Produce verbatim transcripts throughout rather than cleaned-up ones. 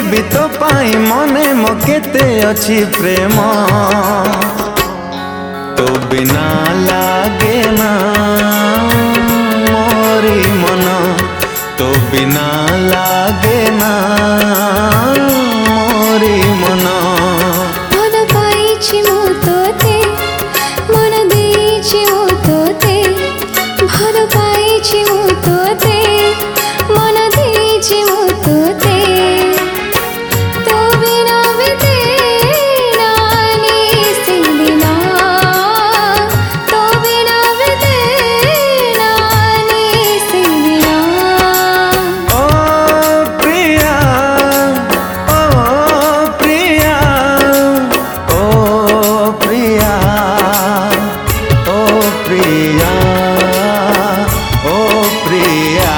भी तो पाई मने मो केते अछि प्रेम तो बिना लागे ना मोरी मन तो बिना लागे ना मोरी मन मन पाइछि मु तोते मन देइछि मु तोते मन पाइछि मु तोते मन देइछि मु तोते तो बिना बिते नानी से बिना तो बिना बिते नानी से बिना ओ प्रिया ओ प्रिया ओ प्रिया ओ प्रिया ओ प्रिया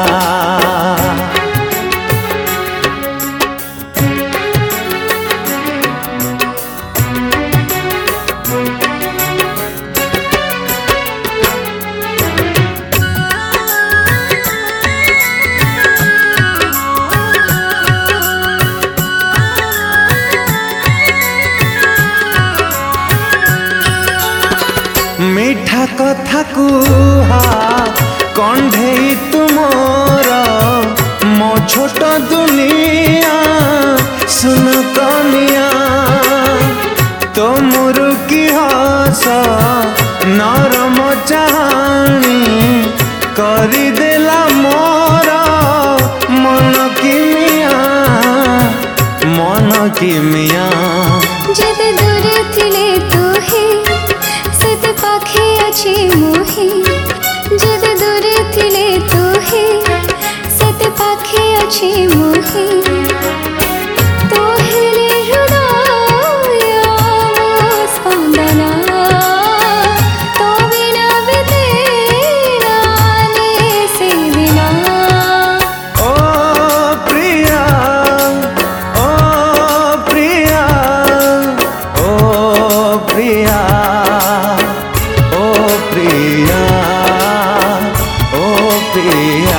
मीठा कथा कुहा कंढे तुमर मो छोट दुनिया सुन कनिया तो मुरुकी हस नरम चाहानी करदेला मोर मन किमिया मन किमिया जते दूर थिले तू ही सत पाखे अछि मोहि जते दूर थिले तू ही सत पाखे अछि मोहि तो हेले हृदय मो स्पंदना तो बिना बिते नानी से बिना ओ प्रिया ओ प्रिया ओ प्रिया ओ प्रिया ओ प्रिया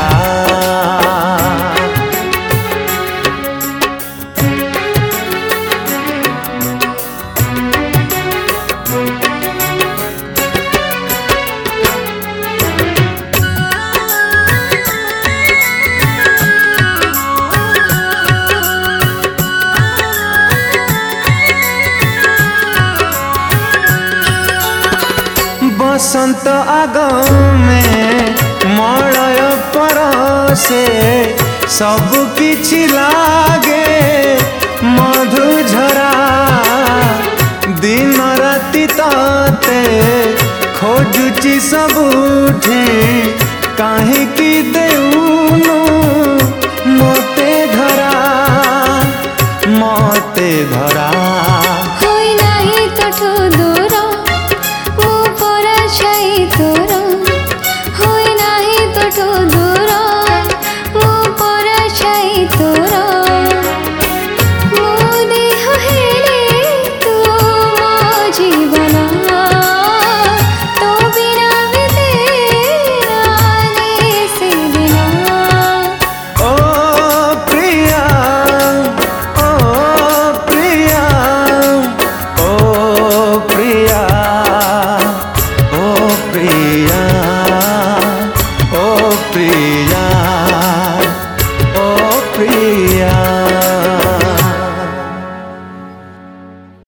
बसंत आगमे मलय परसे सब किछि लागे मधुझरा दिन राति तते खोजुची सबुठी काहे कि देउनु